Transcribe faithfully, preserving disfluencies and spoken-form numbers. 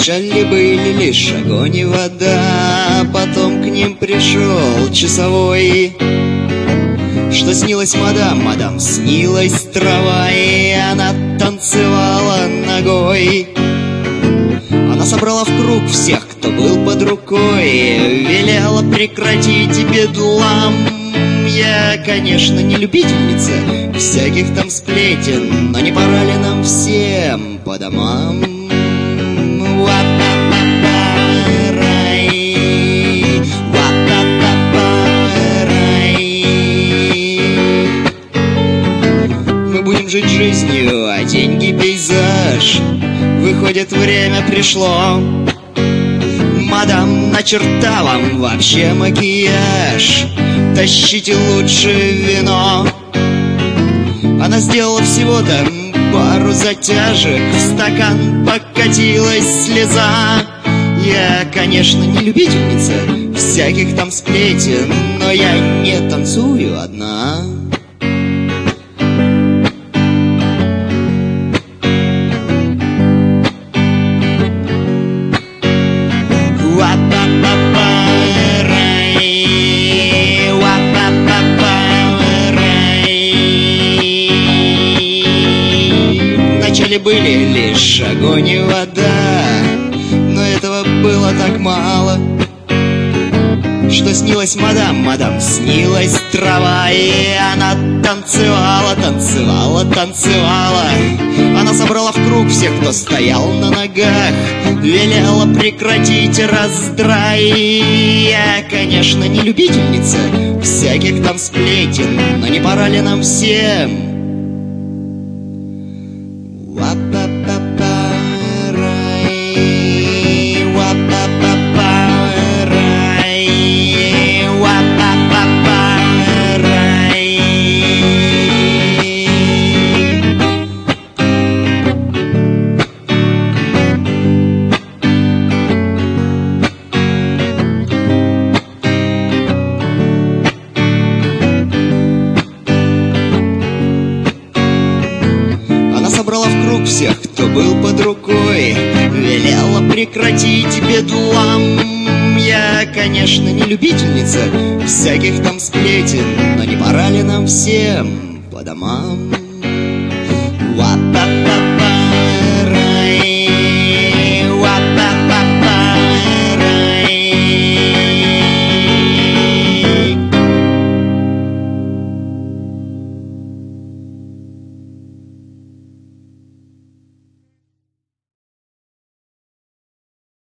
Вначале были лишь огонь и вода, потом к ним пришел часовой. Что снилось мадам? Мадам снилась трава, и она танцевала ногой. Она собрала в круг всех, кто был под рукой, велела прекратить бедлам. Я, конечно, не любительница всяких там сплетен, но не пора ли нам всем по домам? Мы будем жить жизнью, а деньги пейзаж. Выходит, время пришло. Мадам, на черта вам вообще макияж, тащите лучше вино. Она сделала всего-то пару затяжек, в стакан покатилась слеза. Я, конечно, не любительница всяких там сплетен, но я не танцую одна. Вначале были лишь огонь и вода, но этого было так мало. Что снилось мадам? Мадам снилась трава, и она танцевала, танцевала, танцевала. Она собрала в круг всех, кто стоял на ногах, велела прекратить раздрай. Я, конечно, не любительница всяких там сплетен, но не пора ли нам всем? Собрала в круг всех, кто был под рукой, велела прекратить бедлам. Я, конечно, не любительница всяких там сплетен, но не пора ли нам всем по домам?